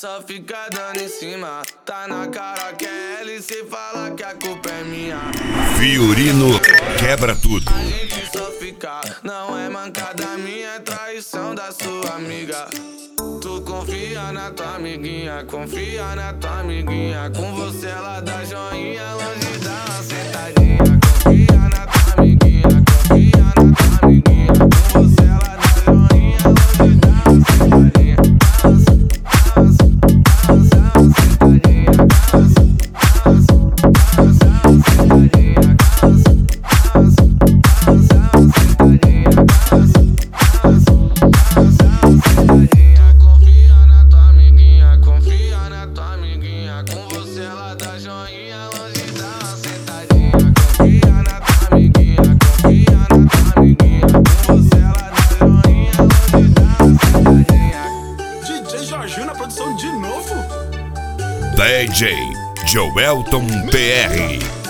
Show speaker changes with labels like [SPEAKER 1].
[SPEAKER 1] só fica dando em cima. Tá na cara que é ela e cê fala que a culpa é minha.
[SPEAKER 2] Fiorino quebra tudo.
[SPEAKER 1] A gente só fica, não é mancada minha, é traição da sua amiga. Tu confia na tua amiguinha, confia na tua amiguinha. Com você ela dá joinha, longe dá uma sentadinha. Confia na tua amiguinha, confia na tua amiguinha. Com você ela dá joinha, longe dá uma sentadinha. Confia na tua amiguinha, confia na tua amiguinha. Com você ela dá joinha, longe dá uma sentadinha. Confia na tua amiguinha, confia na tua amiguinha. Com você ela dá joinha, longe dá uma sentadinha.
[SPEAKER 3] DJ Jorginho na produção de novo.
[SPEAKER 2] DJ Joelton PR.